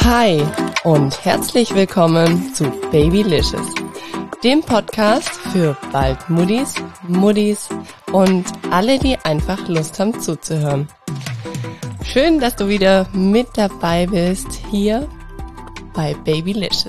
Hi und herzlich willkommen zu Babylicious, dem Podcast für bald Muddis und alle, die einfach Lust haben zuzuhören. Schön, dass du wieder mit dabei bist hier bei Babylicious.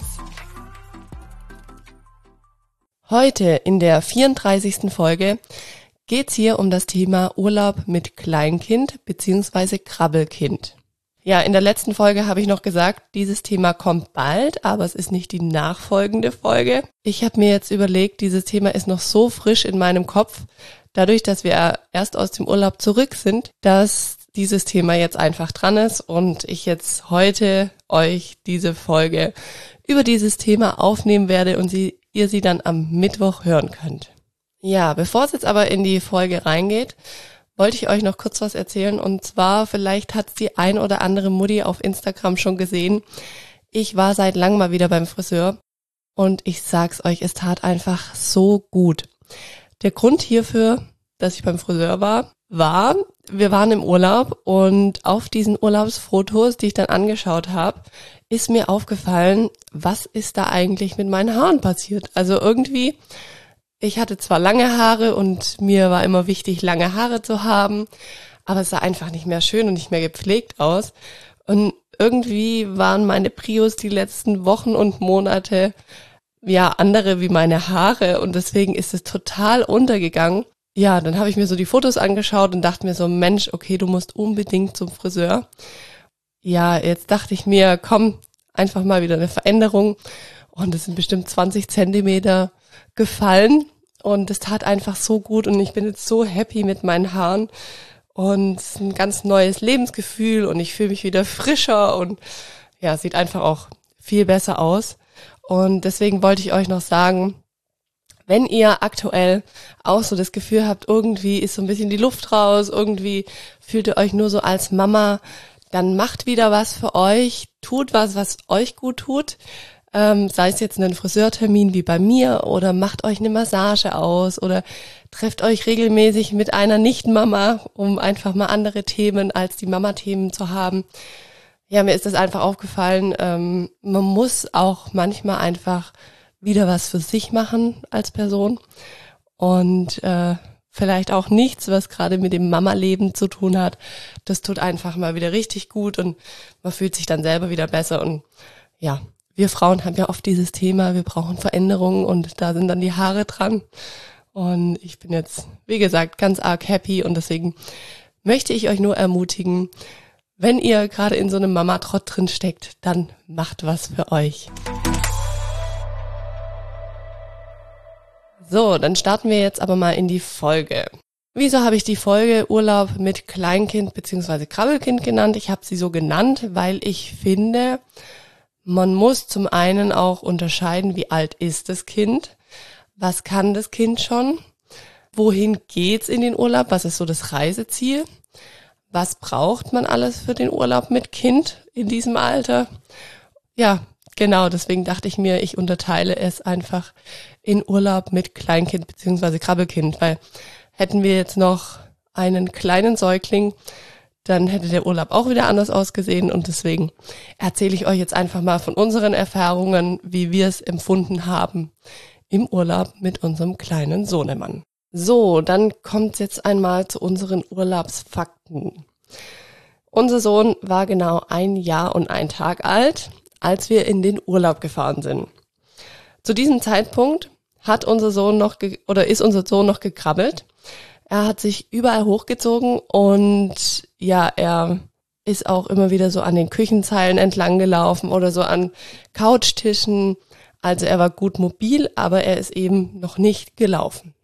Heute in der 34. Folge geht's hier um das Thema Urlaub mit Kleinkind bzw. Krabbelkind. Ja, in der letzten Folge habe ich noch gesagt, dieses Thema kommt bald, aber es ist nicht die nachfolgende Folge. Ich habe mir jetzt überlegt, dieses Thema ist noch so frisch in meinem Kopf, dadurch, dass wir erst aus dem Urlaub zurück sind, dass dieses Thema jetzt einfach dran ist und ich jetzt heute euch diese Folge über dieses Thema aufnehmen werde und ihr sie dann am Mittwoch hören könnt. Ja, bevor es jetzt aber in die Folge reingeht, wollte ich euch noch kurz was erzählen, und zwar, vielleicht hat die ein oder andere Mutti auf Instagram schon gesehen. Ich war seit langem mal wieder beim Friseur und ich sag's euch, es tat einfach so gut. Der Grund hierfür, dass ich beim Friseur war, wir waren im Urlaub und auf diesen Urlaubsfotos, die ich dann angeschaut habe, ist mir aufgefallen, was ist da eigentlich mit meinen Haaren passiert. Also irgendwie, ich hatte zwar lange Haare und mir war immer wichtig, lange Haare zu haben, aber es sah einfach nicht mehr schön und nicht mehr gepflegt aus. Und irgendwie waren meine Prios die letzten Wochen und Monate ja andere wie meine Haare und deswegen ist es total untergegangen. Ja, dann habe ich mir so die Fotos angeschaut und dachte mir so, Mensch, okay, du musst unbedingt zum Friseur. Ja, jetzt dachte ich mir, komm, einfach mal wieder eine Veränderung. Und es sind bestimmt 20 Zentimeter gefallen und es tat einfach so gut und ich bin jetzt so happy mit meinen Haaren und es ist ein ganz neues Lebensgefühl und ich fühle mich wieder frischer und ja, sieht einfach auch viel besser aus. Und deswegen wollte ich euch noch sagen, wenn ihr aktuell auch so das Gefühl habt, irgendwie ist so ein bisschen die Luft raus, irgendwie fühlt ihr euch nur so als Mama, dann macht wieder was für euch, tut was euch gut tut. Sei es jetzt einen Friseurtermin wie bei mir oder macht euch eine Massage aus oder trefft euch regelmäßig mit einer Nicht-Mama, um einfach mal andere Themen als die Mama-Themen zu haben. Ja, mir ist das einfach aufgefallen, man muss auch manchmal einfach wieder was für sich machen als Person und vielleicht auch nichts, was gerade mit dem Mama-Leben zu tun hat. Das tut einfach mal wieder richtig gut und man fühlt sich dann selber wieder besser und ja, wir Frauen haben ja oft dieses Thema, wir brauchen Veränderungen und da sind dann die Haare dran. Und ich bin jetzt, wie gesagt, ganz arg happy und deswegen möchte ich euch nur ermutigen, wenn ihr gerade in so einem Mama-Trott drin steckt, dann macht was für euch. So, dann starten wir jetzt aber mal in die Folge. Wieso habe ich die Folge Urlaub mit Kleinkind bzw. Krabbelkind genannt? Ich habe sie so genannt, weil ich finde, man muss zum einen auch unterscheiden, wie alt ist das Kind, was kann das Kind schon, wohin geht's in den Urlaub, was ist so das Reiseziel, was braucht man alles für den Urlaub mit Kind in diesem Alter. Ja, genau, deswegen dachte ich mir, ich unterteile es einfach in Urlaub mit Kleinkind bzw. Krabbelkind, weil hätten wir jetzt noch einen kleinen Säugling, dann hätte der Urlaub auch wieder anders ausgesehen und deswegen erzähle ich euch jetzt einfach mal von unseren Erfahrungen, wie wir es empfunden haben im Urlaub mit unserem kleinen Sohnemann. So, dann kommt jetzt einmal zu unseren Urlaubsfakten. Unser Sohn war genau 1 Jahr und 1 Tag alt, als wir in den Urlaub gefahren sind. Zu diesem Zeitpunkt ist unser Sohn noch gekrabbelt. Er hat sich überall hochgezogen und ja, er ist auch immer wieder so an den Küchenzeilen entlang gelaufen oder so an Couchtischen. Also er war gut mobil, aber er ist eben noch nicht gelaufen.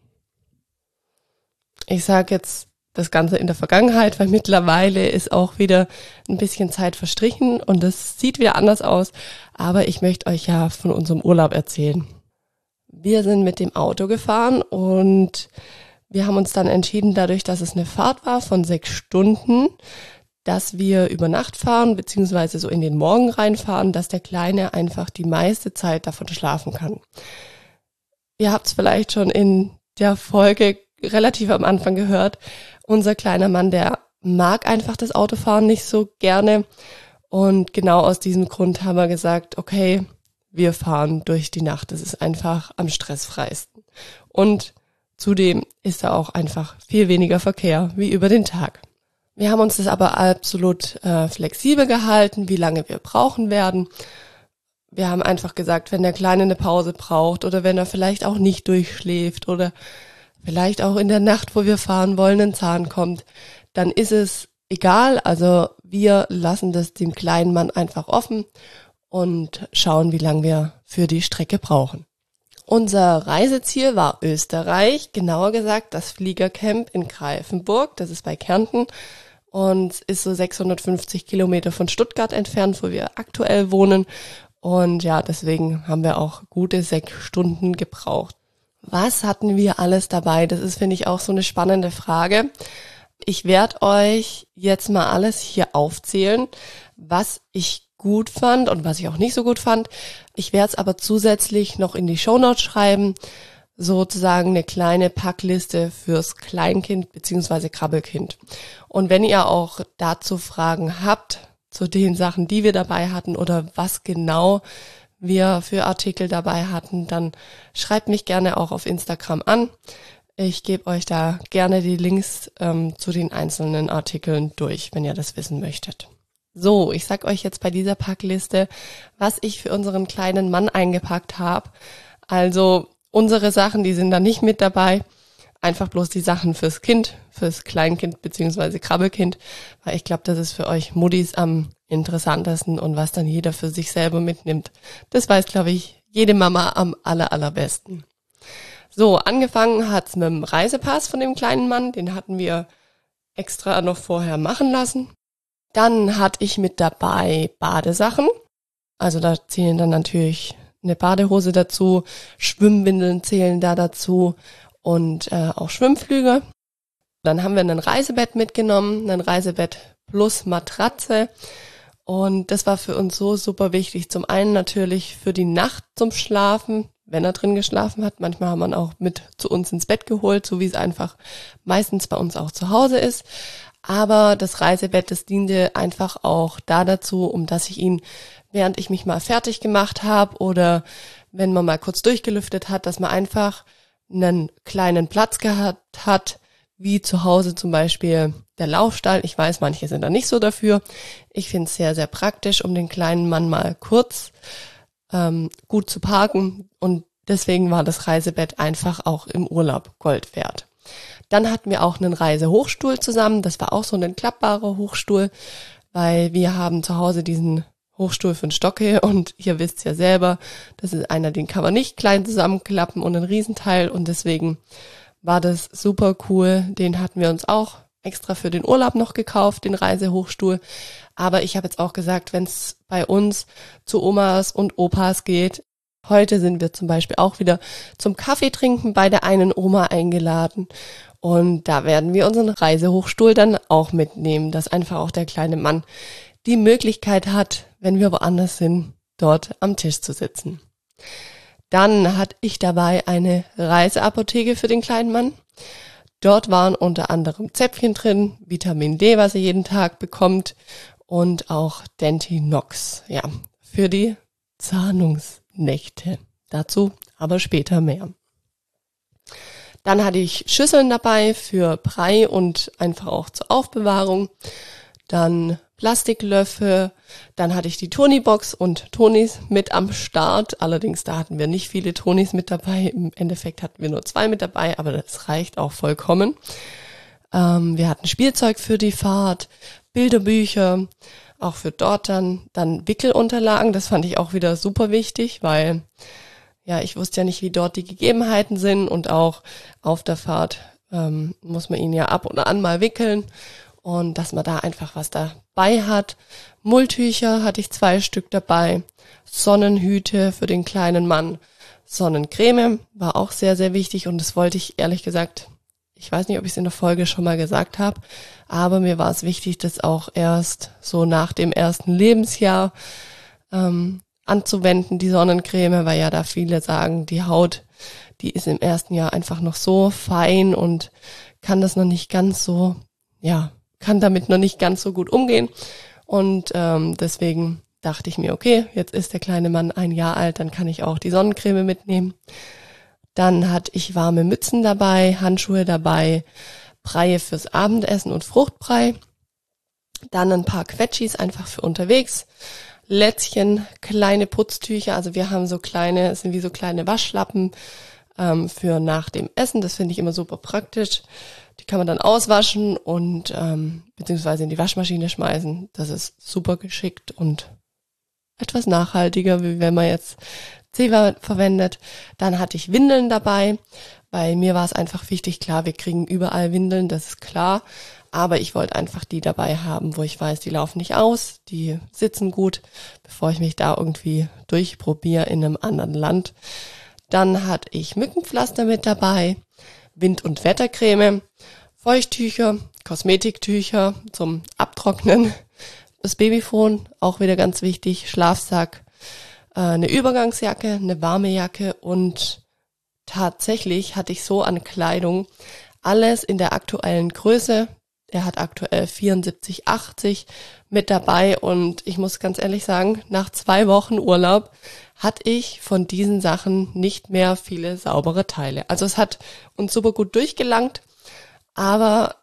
Ich sage jetzt das Ganze in der Vergangenheit, weil mittlerweile ist auch wieder ein bisschen Zeit verstrichen und es sieht wieder anders aus. Aber ich möchte euch ja von unserem Urlaub erzählen. Wir sind mit dem Auto gefahren und wir haben uns dann entschieden, dadurch, dass es eine Fahrt war von 6 Stunden, dass wir über Nacht fahren, beziehungsweise so in den Morgen reinfahren, dass der Kleine einfach die meiste Zeit davon schlafen kann. Ihr habt es vielleicht schon in der Folge relativ am Anfang gehört. Unser kleiner Mann, der mag einfach das Autofahren nicht so gerne Und genau aus diesem Grund haben wir gesagt, okay, wir fahren durch die Nacht. Das ist einfach am stressfreisten. Und zudem ist da auch einfach viel weniger Verkehr wie über den Tag. Wir haben uns das aber absolut flexibel gehalten, wie lange wir brauchen werden. Wir haben einfach gesagt, wenn der Kleine eine Pause braucht oder wenn er vielleicht auch nicht durchschläft oder vielleicht auch in der Nacht, wo wir fahren wollen, ein Zahn kommt, dann ist es egal. Also wir lassen das dem kleinen Mann einfach offen und schauen, wie lange wir für die Strecke brauchen. Unser Reiseziel war Österreich, genauer gesagt das Fliegercamp in Greifenburg, das ist bei Kärnten und ist so 650 Kilometer von Stuttgart entfernt, wo wir aktuell wohnen. Und ja, deswegen haben wir auch gute 6 Stunden gebraucht. Was hatten wir alles dabei? Das ist, finde ich, auch so eine spannende Frage. Ich werde euch jetzt mal alles hier aufzählen, was ich gut fand und was ich auch nicht so gut fand. Ich werde es aber zusätzlich noch in die Shownotes schreiben, sozusagen eine kleine Packliste fürs Kleinkind bzw. Krabbelkind. Und wenn ihr auch dazu Fragen habt, zu den Sachen, die wir dabei hatten oder was genau wir für Artikel dabei hatten, dann schreibt mich gerne auch auf Instagram an. Ich gebe euch da gerne die Links zu den einzelnen Artikeln durch, wenn ihr das wissen möchtet. So, ich sag euch jetzt bei dieser Packliste, was ich für unseren kleinen Mann eingepackt habe. Also unsere Sachen, die sind da nicht mit dabei. Einfach bloß die Sachen fürs Kind, fürs Kleinkind bzw. Krabbelkind, weil ich glaube, das ist für euch Muttis am interessantesten und was dann jeder für sich selber mitnimmt. Das weiß, glaube ich, jede Mama am allerbesten. So, angefangen hat's mit dem Reisepass von dem kleinen Mann, den hatten wir extra noch vorher machen lassen. Dann hatte ich mit dabei Badesachen, also da zählen dann natürlich eine Badehose dazu, Schwimmwindeln zählen da dazu und auch Schwimmflüge. Dann haben wir ein Reisebett mitgenommen, ein Reisebett plus Matratze und das war für uns so super wichtig. Zum einen natürlich für die Nacht zum Schlafen, wenn er drin geschlafen hat. Manchmal haben wir ihn auch mit zu uns ins Bett geholt, so wie es einfach meistens bei uns auch zu Hause ist. Aber das Reisebett, das diente einfach auch da dazu, um dass ich ihn, während ich mich mal fertig gemacht habe oder wenn man mal kurz durchgelüftet hat, dass man einfach einen kleinen Platz gehabt hat, wie zu Hause zum Beispiel der Laufstall. Ich weiß, manche sind da nicht so dafür. Ich finde es sehr, sehr praktisch, um den kleinen Mann mal kurz gut zu parken und deswegen war das Reisebett einfach auch im Urlaub Gold wert. Dann hatten wir auch einen Reisehochstuhl zusammen, das war auch so ein klappbarer Hochstuhl, weil wir haben zu Hause diesen Hochstuhl für den Stocke und ihr wisst ja selber, das ist einer, den kann man nicht klein zusammenklappen und ein Riesenteil und deswegen war das super cool, den hatten wir uns auch extra für den Urlaub noch gekauft, den Reisehochstuhl. Aber ich habe jetzt auch gesagt, wenn es bei uns zu Omas und Opas geht, heute sind wir zum Beispiel auch wieder zum Kaffee trinken bei der einen Oma eingeladen. Und da werden wir unseren Reisehochstuhl dann auch mitnehmen, dass einfach auch der kleine Mann die Möglichkeit hat, wenn wir woanders sind, dort am Tisch zu sitzen. Dann hatte ich dabei eine Reiseapotheke für den kleinen Mann. Dort waren unter anderem Zäpfchen drin, Vitamin D, was er jeden Tag bekommt und auch Dentinox, ja, für die Zahnungsnächte. Dazu aber später mehr. Dann hatte ich Schüsseln dabei für Brei und einfach auch zur Aufbewahrung. Dann Plastiklöffel, dann hatte ich die Tonibox und Tonis mit am Start. Allerdings, da hatten wir nicht viele Tonis mit dabei. Im Endeffekt hatten wir nur 2 mit dabei, aber das reicht auch vollkommen. Wir hatten Spielzeug für die Fahrt, Bilderbücher, auch für dort dann Wickelunterlagen. Das fand ich auch wieder super wichtig, weil ja, ich wusste ja nicht, wie dort die Gegebenheiten sind und auch auf der Fahrt muss man ihn ja ab und an mal wickeln. Und dass man da einfach was dabei hat. Mulltücher hatte ich 2 Stück dabei. Sonnenhüte für den kleinen Mann. Sonnencreme war auch sehr, sehr wichtig. Und das wollte ich ehrlich gesagt, ich weiß nicht, ob ich es in der Folge schon mal gesagt habe, aber mir war es wichtig, das auch erst so nach dem ersten Lebensjahr anzuwenden, die Sonnencreme, weil ja da viele sagen, die Haut, die ist im ersten Jahr einfach noch so fein und kann das noch nicht ganz so, ja, kann damit noch nicht ganz so gut umgehen. Und deswegen dachte ich mir, okay, jetzt ist der kleine Mann 1 Jahr alt, dann kann ich auch die Sonnencreme mitnehmen. Dann hatte ich warme Mützen dabei, Handschuhe dabei, Breie fürs Abendessen und Fruchtbrei. Dann ein paar Quetschis einfach für unterwegs. Lätzchen, kleine Putztücher, also wir haben so kleine, sind wie so kleine Waschlappen für nach dem Essen. Das finde ich immer super praktisch. Die kann man dann auswaschen und beziehungsweise in die Waschmaschine schmeißen. Das ist super geschickt und etwas nachhaltiger, wie wenn man jetzt Zewa verwendet. Dann hatte ich Windeln dabei. Bei mir war es einfach wichtig, klar, wir kriegen überall Windeln, das ist klar. Aber ich wollte einfach die dabei haben, wo ich weiß, die laufen nicht aus, die sitzen gut, bevor ich mich da irgendwie durchprobiere in einem anderen Land. Dann hatte ich Mückenpflaster mit dabei, Wind- und Wettercreme, Feuchttücher, Kosmetiktücher zum Abtrocknen, das Babyphon, auch wieder ganz wichtig, Schlafsack, eine Übergangsjacke, eine warme Jacke und tatsächlich hatte ich so an Kleidung alles in der aktuellen Größe. Er hat aktuell 74,80 mit dabei und ich muss ganz ehrlich sagen, nach 2 Wochen Urlaub hatte ich von diesen Sachen nicht mehr viele saubere Teile. Also es hat uns super gut durchgelangt, aber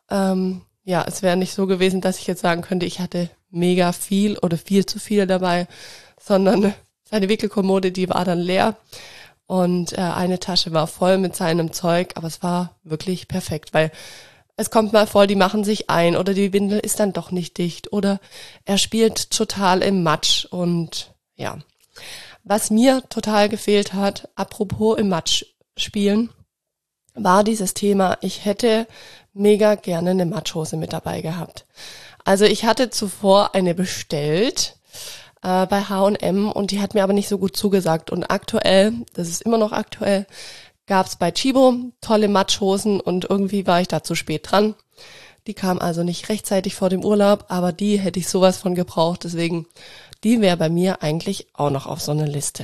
es wäre nicht so gewesen, dass ich jetzt sagen könnte, ich hatte mega viel oder viel zu viel dabei, sondern seine Wickelkommode, die war dann leer und eine Tasche war voll mit seinem Zeug, aber es war wirklich perfekt, weil es kommt mal vor, die machen sich ein oder die Windel ist dann doch nicht dicht oder er spielt total im Matsch und ja. Was mir total gefehlt hat, apropos im Matsch spielen, war dieses Thema, ich hätte mega gerne eine Matschhose mit dabei gehabt. Also ich hatte zuvor eine bestellt bei H&M und die hat mir aber nicht so gut zugesagt und aktuell, das ist immer noch aktuell, gab's bei Chibo tolle Matschhosen und irgendwie war ich da zu spät dran. Die kam also nicht rechtzeitig vor dem Urlaub, aber die hätte ich sowas von gebraucht, deswegen die wäre bei mir eigentlich auch noch auf so einer Liste.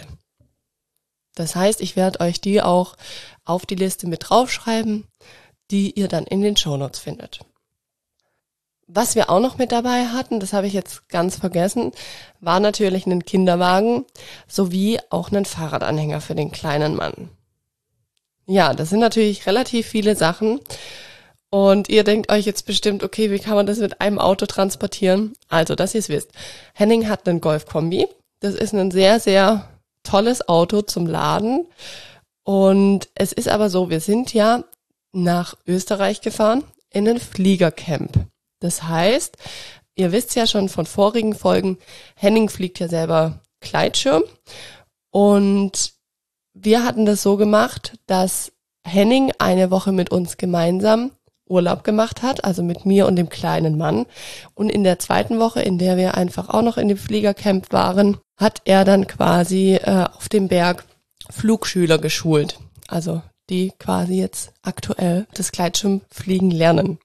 Das heißt, ich werde euch die auch auf die Liste mit draufschreiben, die ihr dann in den Shownotes findet. Was wir auch noch mit dabei hatten, das habe ich jetzt ganz vergessen, war natürlich ein Kinderwagen sowie auch einen Fahrradanhänger für den kleinen Mann. Ja, das sind natürlich relativ viele Sachen und ihr denkt euch jetzt bestimmt, okay, wie kann man das mit einem Auto transportieren? Also, dass ihr es wisst. Henning hat einen Golf-Kombi. Das ist ein sehr, sehr tolles Auto zum Laden und es ist aber so, wir sind ja nach Österreich gefahren in ein Fliegercamp. Das heißt, ihr wisst ja schon von vorigen Folgen, Henning fliegt ja selber Gleitschirm und wir hatten das so gemacht, dass Henning eine Woche mit uns gemeinsam Urlaub gemacht hat, also mit mir und dem kleinen Mann. Und in der 2. Woche, in der wir einfach auch noch in dem Fliegercamp waren, hat er dann quasi auf dem Berg Flugschüler geschult. Also die quasi jetzt aktuell das Gleitschirmfliegen lernen.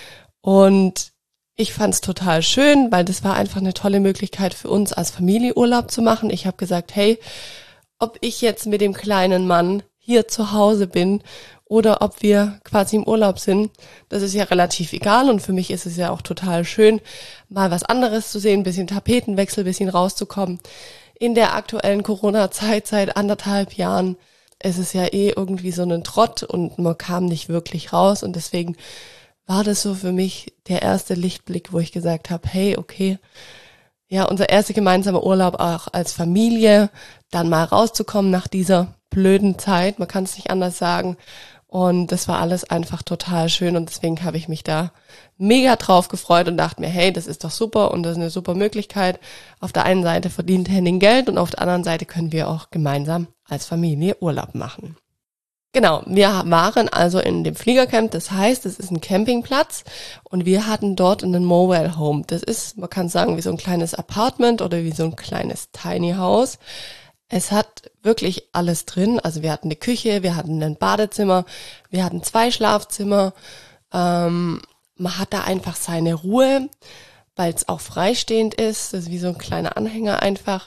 Und ich fand's total schön, weil das war einfach eine tolle Möglichkeit für uns als Familie Urlaub zu machen. Ich habe gesagt, hey, ob ich jetzt mit dem kleinen Mann hier zu Hause bin oder ob wir quasi im Urlaub sind, das ist ja relativ egal und für mich ist es ja auch total schön, mal was anderes zu sehen, ein bisschen Tapetenwechsel, ein bisschen rauszukommen. In der aktuellen Corona-Zeit, seit 1,5 Jahren, ist es ja irgendwie so ein Trott und man kam nicht wirklich raus und deswegen war das so für mich der erste Lichtblick, wo ich gesagt habe, hey, okay, ja, unser erster gemeinsamer Urlaub auch als Familie, dann mal rauszukommen nach dieser blöden Zeit, man kann es nicht anders sagen. Und das war alles einfach total schön und deswegen habe ich mich da mega drauf gefreut und dachte mir, hey, das ist doch super und das ist eine super Möglichkeit. Auf der einen Seite verdient Henning Geld und auf der anderen Seite können wir auch gemeinsam als Familie Urlaub machen. Genau, wir waren also in dem Fliegercamp, das heißt, es ist ein Campingplatz und wir hatten dort einen Mobile Home. Das ist, man kann sagen, wie so ein kleines Apartment oder wie so ein kleines Tiny House. Es hat wirklich alles drin, also wir hatten eine Küche, wir hatten ein Badezimmer, wir hatten 2 Schlafzimmer. Man hat da einfach seine Ruhe, weil es auch freistehend ist, das ist wie so ein kleiner Anhänger einfach.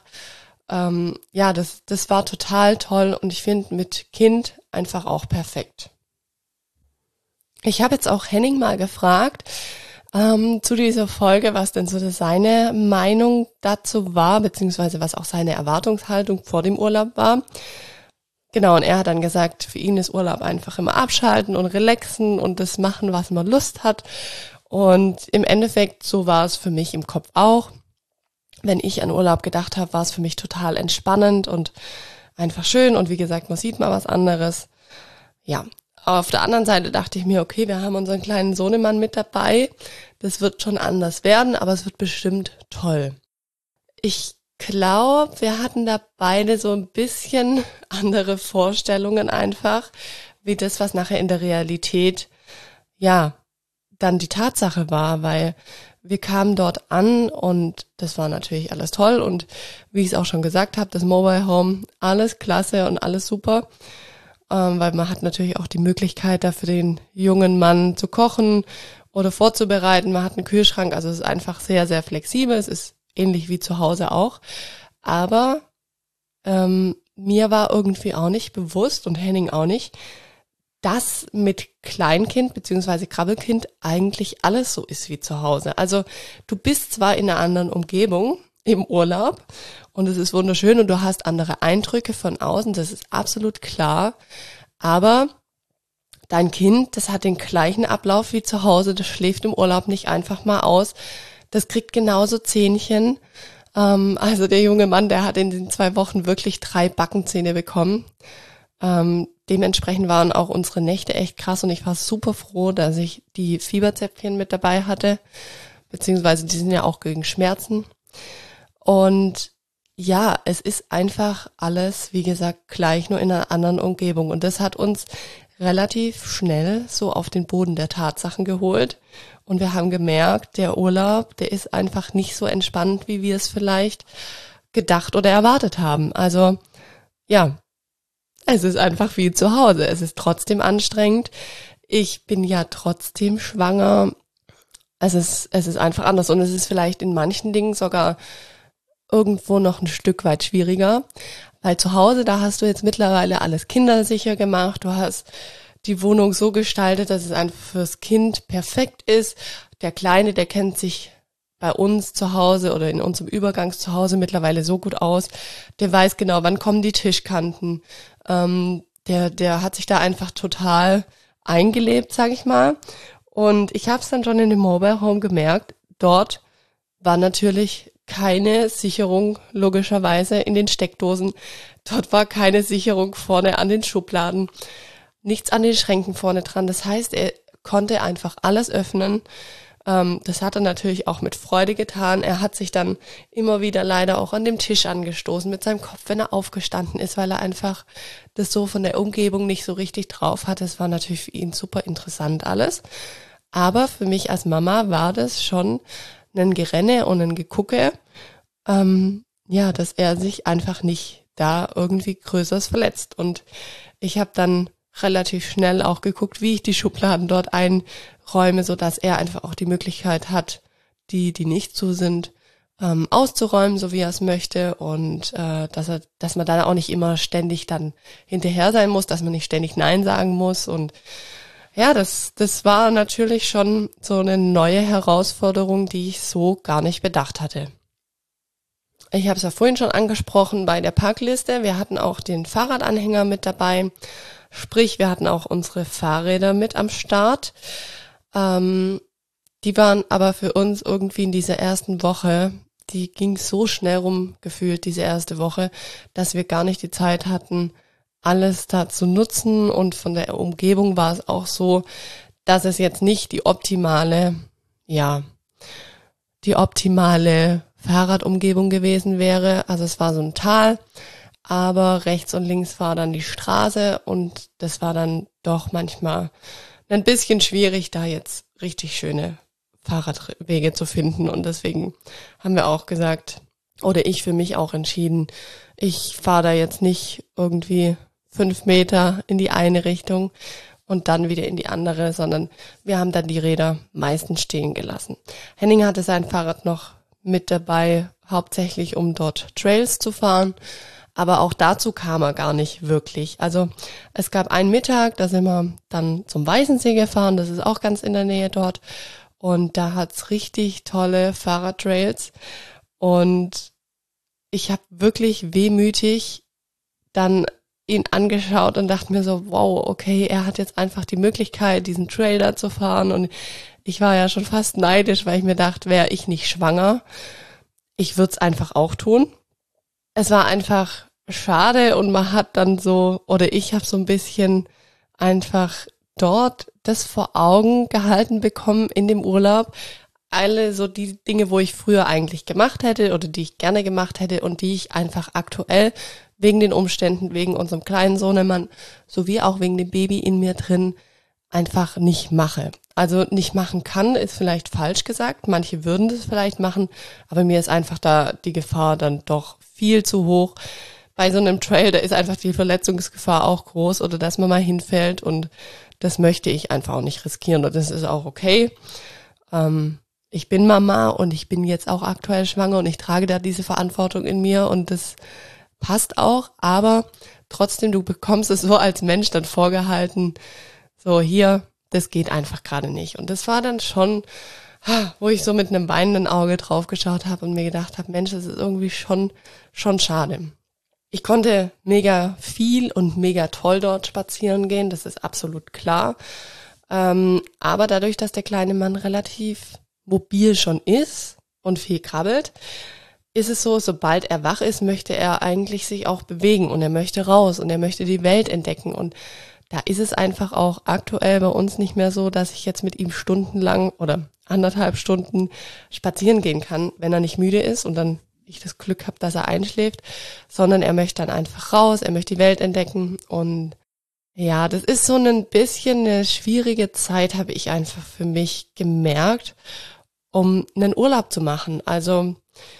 Das war total toll und ich finde mit Kind einfach auch perfekt. Ich habe jetzt auch Henning mal gefragt, zu dieser Folge, was denn so seine Meinung dazu war, beziehungsweise was auch seine Erwartungshaltung vor dem Urlaub war. Genau, und er hat dann gesagt, für ihn ist Urlaub einfach immer abschalten und relaxen und das machen, was man Lust hat. Und im Endeffekt, so war es für mich im Kopf auch. Wenn ich an Urlaub gedacht habe, war es für mich total entspannend und einfach schön. Und wie gesagt, man sieht mal was anderes. Ja, auf der anderen Seite dachte ich mir, okay, wir haben unseren kleinen Sohnemann mit dabei. Das wird schon anders werden, aber es wird bestimmt toll. Ich glaube, wir hatten da beide so ein bisschen andere Vorstellungen einfach, wie das, was nachher in der Realität, ja, dann die Tatsache war, weil wir kamen dort an und das war natürlich alles toll und wie ich es auch schon gesagt habe, das Mobile Home, alles klasse und alles super, weil man hat natürlich auch die Möglichkeit, da für den jungen Mann zu kochen oder vorzubereiten. Man hat einen Kühlschrank, also es ist einfach sehr, sehr flexibel. Es ist ähnlich wie zu Hause auch. Aber mir war irgendwie auch nicht bewusst und Henning auch nicht, dass mit Kleinkind beziehungsweise Krabbelkind eigentlich alles so ist wie zu Hause. Also du bist zwar in einer anderen Umgebung im Urlaub und es ist wunderschön und du hast andere Eindrücke von außen, das ist absolut klar, aber dein Kind, das hat den gleichen Ablauf wie zu Hause, das schläft im Urlaub nicht einfach mal aus, das kriegt genauso Zähnchen. Also der junge Mann, der hat in den 2 Wochen wirklich 3 Backenzähne bekommen. Dementsprechend waren auch unsere Nächte echt krass und ich war super froh, dass ich die Fieberzäpfchen mit dabei hatte, beziehungsweise die sind ja auch gegen Schmerzen. Und ja, es ist einfach alles, wie gesagt, gleich, nur in einer anderen Umgebung. Und das hat uns relativ schnell so auf den Boden der Tatsachen geholt. Und wir haben gemerkt, der Urlaub, der ist einfach nicht so entspannt, wie wir es vielleicht gedacht oder erwartet haben. Also ja, es ist einfach wie zu Hause. Es ist trotzdem anstrengend. Ich bin ja trotzdem schwanger. Es ist einfach anders. Und es ist vielleicht in manchen Dingen sogar irgendwo noch ein Stück weit schwieriger. Weil zu Hause, da hast du jetzt mittlerweile alles kindersicher gemacht. Du hast die Wohnung so gestaltet, dass es einfach fürs Kind perfekt ist. Der Kleine, der kennt sich bei uns zu Hause oder in unserem Übergangszuhause mittlerweile so gut aus. Der weiß genau, wann kommen die Tischkanten. Der hat sich da einfach total eingelebt, sag ich mal. Und ich habe es dann schon in dem Mobile Home gemerkt, dort war natürlich keine Sicherung, logischerweise, in den Steckdosen. Dort war keine Sicherung vorne an den Schubladen, nichts an den Schränken vorne dran. Das heißt, er konnte einfach alles öffnen. Das hat er natürlich auch mit Freude getan. Er hat sich dann immer wieder leider auch an dem Tisch angestoßen mit seinem Kopf, wenn er aufgestanden ist, weil er einfach das so von der Umgebung nicht so richtig drauf hatte. Es war natürlich für ihn super interessant alles. Aber für mich als Mama war das schon ein Gerenne und ein Gegucke, dass er sich einfach nicht da irgendwie Größeres verletzt. Und ich habe dann relativ schnell auch geguckt, wie ich die Schubladen dort einräume, so dass er einfach auch die Möglichkeit hat, die nicht so sind, auszuräumen, so wie er es möchte und dass man dann auch nicht immer ständig dann hinterher sein muss, dass man nicht ständig Nein sagen muss und ja, das war natürlich schon so eine neue Herausforderung, die ich so gar nicht bedacht hatte. Ich habe es ja vorhin schon angesprochen bei der Parkliste. Wir hatten auch den Fahrradanhänger mit dabei. Sprich, wir hatten auch unsere Fahrräder mit am Start. Die waren aber für uns irgendwie in dieser ersten Woche, die ging so schnell rum gefühlt, diese erste Woche, dass wir gar nicht die Zeit hatten, alles da zu nutzen. Und von der Umgebung war es auch so, dass es jetzt nicht die optimale Fahrradumgebung gewesen wäre. Also es war so ein Tal, aber rechts und links war dann die Straße und das war dann doch manchmal ein bisschen schwierig, da jetzt richtig schöne Fahrradwege zu finden. Und deswegen haben wir auch gesagt, oder ich für mich auch entschieden, ich fahre da jetzt nicht irgendwie 5 Meter in die eine Richtung und dann wieder in die andere, sondern wir haben dann die Räder meistens stehen gelassen. Henning hatte sein Fahrrad noch mit dabei, hauptsächlich um dort Trails zu fahren, aber auch dazu kam er gar nicht wirklich. Also es gab einen Mittag, da sind wir dann zum Weißensee gefahren, das ist auch ganz in der Nähe dort und da hat's richtig tolle Fahrradtrails und ich habe wirklich wehmütig dann ihn angeschaut und dachte mir so, wow, okay, er hat jetzt einfach die Möglichkeit, diesen Trail da zu fahren und ich war ja schon fast neidisch, weil ich mir dachte, wäre ich nicht schwanger, ich würde es einfach auch tun. Es war einfach schade und man hat dann so, oder ich habe so ein bisschen einfach dort das vor Augen gehalten bekommen in dem Urlaub. Alle so die Dinge, wo ich früher eigentlich gemacht hätte oder die ich gerne gemacht hätte und die ich einfach aktuell wegen den Umständen, wegen unserem kleinen Sohnemann, sowie auch wegen dem Baby in mir drin, einfach nicht mache. Also nicht machen kann, ist vielleicht falsch gesagt. Manche würden das vielleicht machen, aber mir ist einfach da die Gefahr dann doch viel zu hoch. Bei so einem Trail, da ist einfach die Verletzungsgefahr auch groß oder dass man mal hinfällt und das möchte ich einfach auch nicht riskieren und das ist auch okay. Ich bin Mama und ich bin jetzt auch aktuell schwanger und ich trage da diese Verantwortung in mir und das passt auch, aber trotzdem, du bekommst es so als Mensch dann vorgehalten, so hier, das geht einfach gerade nicht. Und das war dann schon, wo ich so mit einem weinenden Auge drauf geschaut habe und mir gedacht habe, Mensch, das ist irgendwie schon schade. Ich konnte mega viel und mega toll dort spazieren gehen, das ist absolut klar. Aber dadurch, dass der kleine Mann relativ mobil schon ist und viel krabbelt, ist es so, sobald er wach ist, möchte er eigentlich sich auch bewegen und er möchte raus und er möchte die Welt entdecken und da ist es einfach auch aktuell bei uns nicht mehr so, dass ich jetzt mit ihm stundenlang oder 1,5 Stunden spazieren gehen kann, wenn er nicht müde ist und dann ich das Glück habe, dass er einschläft, sondern er möchte dann einfach raus, er möchte die Welt entdecken und ja, das ist so ein bisschen eine schwierige Zeit, habe ich einfach für mich gemerkt, um einen Urlaub zu machen. Also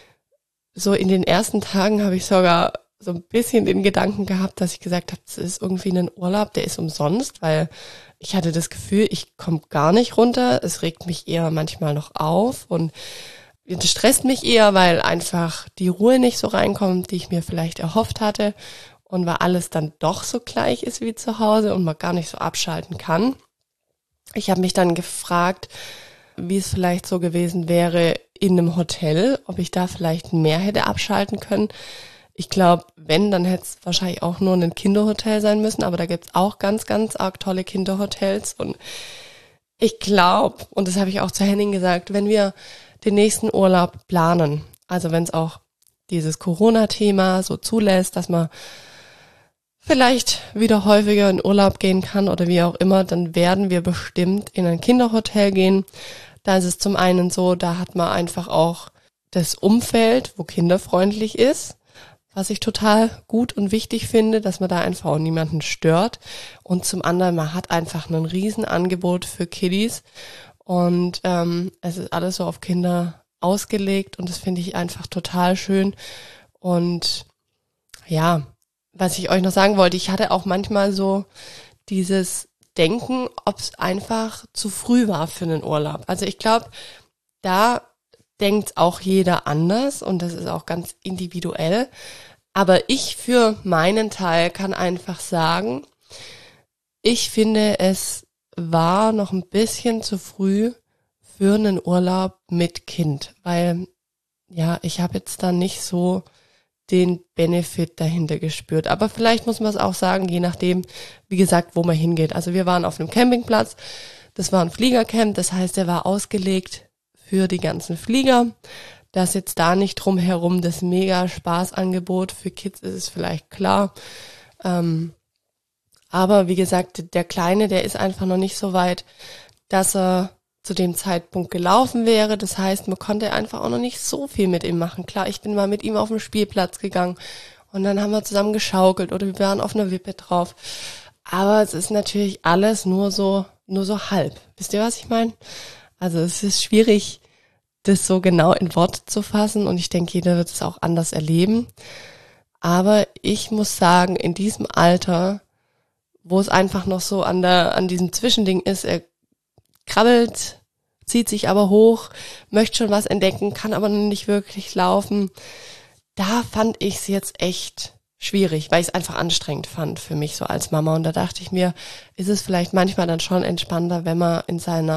so in den ersten Tagen habe ich sogar so ein bisschen den Gedanken gehabt, dass ich gesagt habe, das ist irgendwie ein Urlaub, der ist umsonst, weil ich hatte das Gefühl, ich komme gar nicht runter. Es regt mich eher manchmal noch auf und das stresst mich eher, weil einfach die Ruhe nicht so reinkommt, die ich mir vielleicht erhofft hatte und weil alles dann doch so gleich ist wie zu Hause und man gar nicht so abschalten kann. Ich habe mich dann gefragt, wie es vielleicht so gewesen wäre in einem Hotel, ob ich da vielleicht mehr hätte abschalten können. Ich glaube, wenn, dann hätte es wahrscheinlich auch nur ein Kinderhotel sein müssen, aber da gibt's auch ganz, ganz arg tolle Kinderhotels und ich glaube, und das habe ich auch zu Henning gesagt, wenn wir den nächsten Urlaub planen, also wenn es auch dieses Corona-Thema so zulässt, dass man vielleicht wieder häufiger in Urlaub gehen kann oder wie auch immer, dann werden wir bestimmt in ein Kinderhotel gehen. Da ist es zum einen so, da hat man einfach auch das Umfeld, wo kinderfreundlich ist, was ich total gut und wichtig finde, dass man da einfach auch niemanden stört. Und zum anderen, man hat einfach ein Riesenangebot für Kiddies und es ist alles so auf Kinder ausgelegt und das finde ich einfach total schön. Und ja, was ich euch noch sagen wollte, ich hatte auch manchmal so dieses Denken, ob es einfach zu früh war für einen Urlaub. Also ich glaube, da denkt auch jeder anders und das ist auch ganz individuell. Aber ich für meinen Teil kann einfach sagen, ich finde, es war noch ein bisschen zu früh für einen Urlaub mit Kind, weil ja, ich habe jetzt da nicht so den Benefit dahinter gespürt. Aber vielleicht muss man es auch sagen, je nachdem, wie gesagt, wo man hingeht. Also wir waren auf einem Campingplatz, das war ein Fliegercamp, das heißt, der war ausgelegt für die ganzen Flieger. Dass jetzt da nicht drumherum das mega Spaßangebot für Kids ist, ist vielleicht klar. Aber wie gesagt, der Kleine, der ist einfach noch nicht so weit, dass er zu dem Zeitpunkt gelaufen wäre. Das heißt, man konnte einfach auch noch nicht so viel mit ihm machen. Klar, ich bin mal mit ihm auf den Spielplatz gegangen und dann haben wir zusammen geschaukelt oder wir waren auf einer Wippe drauf. Aber es ist natürlich alles nur so halb. Wisst ihr, was ich meine? Also es ist schwierig, das so genau in Worte zu fassen und ich denke, jeder wird es auch anders erleben. Aber ich muss sagen, in diesem Alter, wo es einfach noch so an diesem Zwischending ist, er krabbelt, zieht sich aber hoch, möchte schon was entdecken, kann aber noch nicht wirklich laufen. Da fand ich es jetzt echt schwierig, weil ich es einfach anstrengend fand für mich so als Mama. Und da dachte ich mir, ist es vielleicht manchmal dann schon entspannter, wenn man in seiner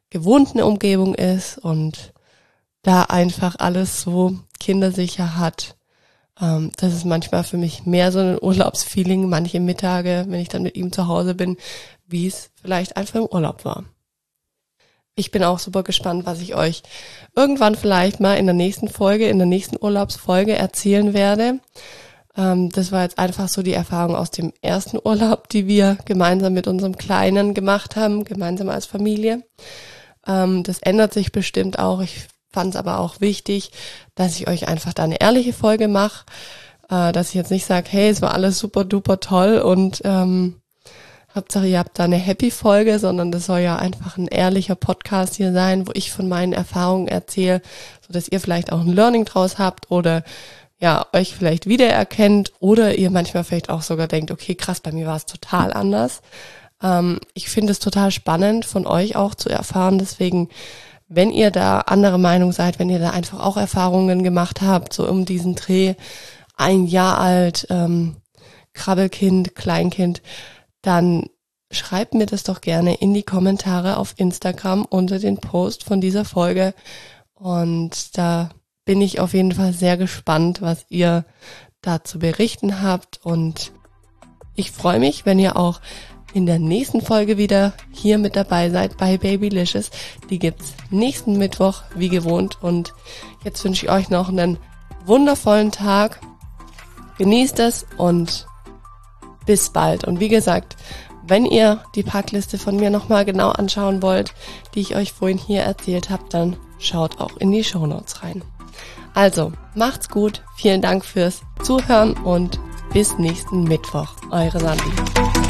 gewohnten Umgebung ist und da einfach alles so kindersicher hat. Das ist manchmal für mich mehr so ein Urlaubsfeeling, manche Mittage, wenn ich dann mit ihm zu Hause bin, wie es vielleicht einfach im Urlaub war. Ich bin auch super gespannt, was ich euch irgendwann vielleicht mal in der nächsten Urlaubsfolge erzählen werde. Das war jetzt einfach so die Erfahrung aus dem ersten Urlaub, die wir gemeinsam mit unserem Kleinen gemacht haben, gemeinsam als Familie. Das ändert sich bestimmt auch. Ich fand es aber auch wichtig, dass ich euch einfach da eine ehrliche Folge mache, dass ich jetzt nicht sage, hey, es war alles super duper toll und Hauptsache ihr habt da eine Happy-Folge, sondern das soll ja einfach ein ehrlicher Podcast hier sein, wo ich von meinen Erfahrungen erzähle, so dass ihr vielleicht auch ein Learning draus habt oder ja, euch vielleicht wiedererkennt oder ihr manchmal vielleicht auch sogar denkt, okay, krass, bei mir war es total anders. Ich finde es total spannend von euch auch zu erfahren, deswegen wenn ihr da anderer Meinung seid, wenn ihr da einfach auch Erfahrungen gemacht habt, so um diesen Dreh, 1 Jahr alt, Krabbelkind, Kleinkind, dann schreibt mir das doch gerne in die Kommentare auf Instagram unter den Post von dieser Folge. Und da bin ich auf jeden Fall sehr gespannt, was ihr da zu berichten habt. Und ich freue mich, wenn ihr auch in der nächsten Folge wieder hier mit dabei seid bei Babylicious. Die gibt's nächsten Mittwoch, wie gewohnt. Und jetzt wünsche ich euch noch einen wundervollen Tag. Genießt es und bis bald. Und wie gesagt, wenn ihr die Packliste von mir nochmal genau anschauen wollt, die ich euch vorhin hier erzählt habe, dann schaut auch in die Shownotes rein. Also, macht's gut. Vielen Dank fürs Zuhören und bis nächsten Mittwoch. Eure Sandy.